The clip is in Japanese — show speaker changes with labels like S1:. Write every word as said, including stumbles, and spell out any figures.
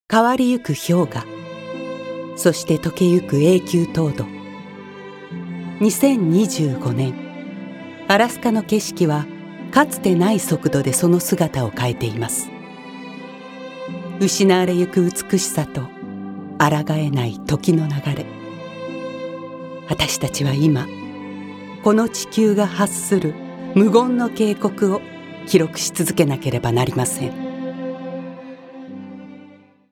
S1: 変わりゆく氷河、そして溶けゆく永久凍土。にせんにじゅうごねん、アラスカの景色はかつてない速度でその姿を変えています。失われゆく美しさと抗えない時の流れ。私たちは今、この地球が発する無言の警告を記録し続けなければなりません。